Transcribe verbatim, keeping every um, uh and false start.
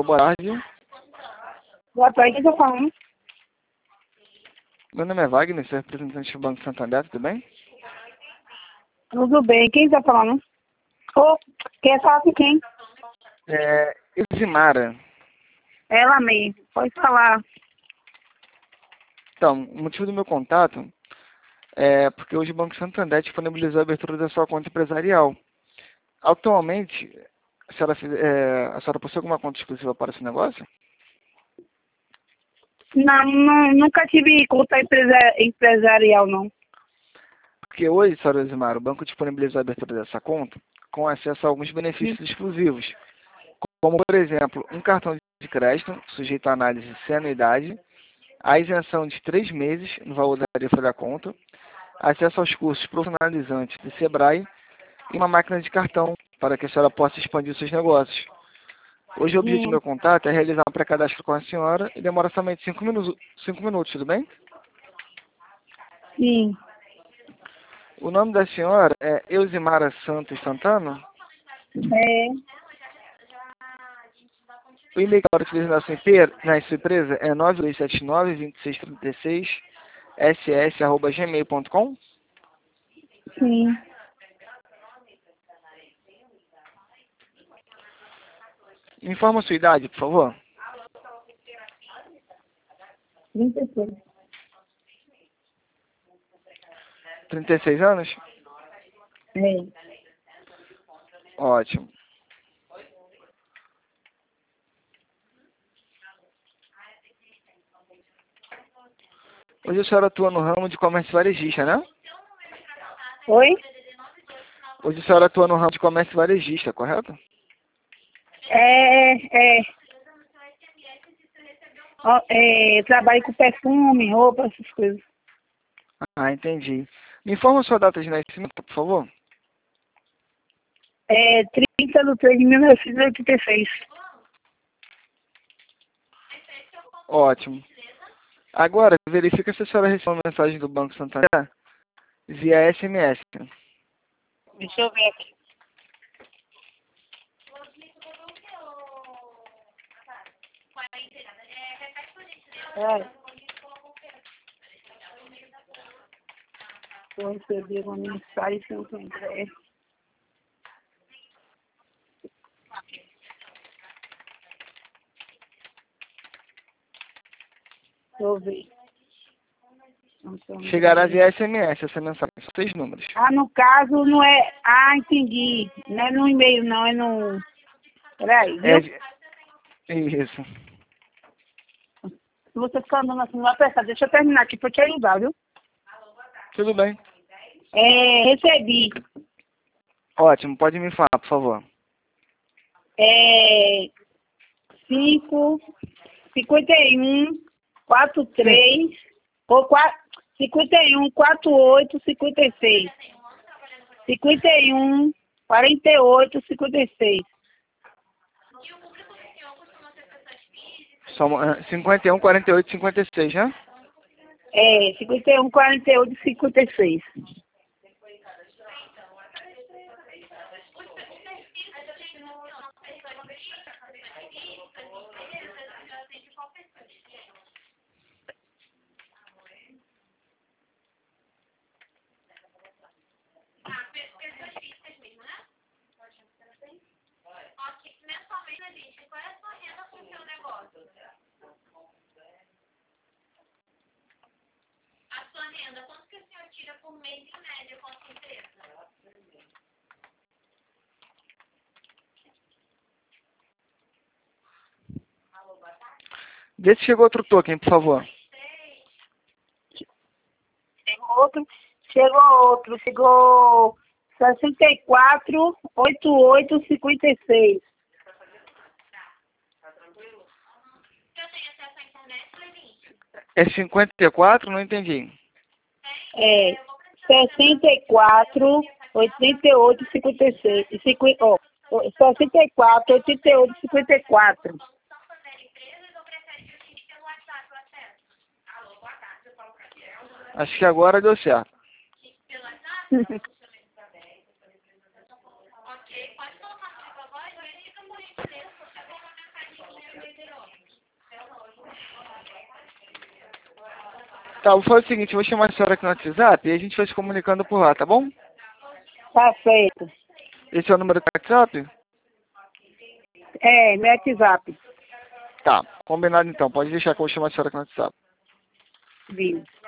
Alô, boa tarde. Boa tarde, quem tá falando? Meu nome é Wagner, sou representante do Banco Santander, tudo bem? Tudo bem, quem tá falando? Ô, quer falar com quem? É, Elzimara. Ela mesmo, pode falar. Então, o motivo do meu contato é porque hoje o Banco Santander disponibilizou a abertura da sua conta empresarial. Atualmente, a senhora, fiz- é, a senhora possui alguma conta exclusiva para esse negócio? Não, não, nunca tive conta empresa, empresarial, não. Porque hoje, senhora Elzimara, o banco disponibilizou a abertura dessa conta com acesso a alguns benefícios Hum. exclusivos, como, por exemplo, um cartão de crédito sujeito à análise sem anuidade, a isenção de três meses no valor da tarifa da conta, acesso aos cursos profissionalizantes do Sebrae e uma máquina de cartão para que a senhora possa expandir os seus negócios. Hoje o objetivo do Hum, meu contato é realizar um pré-cadastro com a senhora e demora somente cinco minutos, cinco minutos, tudo bem? sim. O nome da senhora é Elzimara Santos Santana. É, O e-mail que ela utiliza na sua, empe- na sua empresa é nove dois sete nove, dois seis três seis, s s arroba gmail ponto com. sim. Me informa a sua idade, por favor. trinta e seis. trinta e seis anos? É. Ótimo. Hoje a senhora atua no ramo de comércio varejista, né? Oi? Hoje a senhora atua no ramo de comércio varejista, correto? É, é. Ó, é, trabalho com perfume, roupa, essas coisas. Ah, entendi. Me informa a sua data de nascimento, por favor. É trinta de três de mil novecentos e oitenta e seis. Ótimo. Agora, verifica se a senhora recebeu uma mensagem do Banco Santander via S M S. Deixa eu ver aqui. É. Eu recebi uma mensagem que eu encontrei. Deixa eu ver. Não tô vendo. Chegará via S M S essa mensagem, são seis números. Ah, no caso não é. Ah, entendi. Não é no e-mail, não, é no. Peraí, É, viu? vi- isso. Se você ficar andando assim, não vai prestar. Deixa eu terminar aqui pra te ajudar, viu? Tudo bem. É, recebi. Ótimo, pode me falar, por favor. É. cinco, cinquenta e um, quatro Sim. três, ou quatro, cinquenta e um, quarenta e oito, cinquenta e seis. cinquenta e um, quarenta e oito, cinquenta e seis. São ah, cinquenta e um, quarenta e oito, cinquenta e seis, né? É, cinquenta e um, quarenta e oito, cinquenta e seis. Vê se chegou outro token, por favor. Chegou outro, chegou outro, chegou sessenta e quatro, oitenta e oito, cinquenta e seis. É cinquenta e quatro? Não entendi. É, sessenta e quatro, oitenta e oito, cinquenta e seis. E cinquenta, ó, sessenta e quatro, oitenta e oito, cinquenta e quatro. Acho que agora deu certo. Tá, vou fazer o seguinte, eu vou chamar a senhora aqui no WhatsApp e a gente vai se comunicando por lá, tá bom? Tá certo. Esse é o número do WhatsApp? É, meu WhatsApp. Tá, combinado então. Pode deixar que eu vou chamar a senhora aqui no WhatsApp. Viu?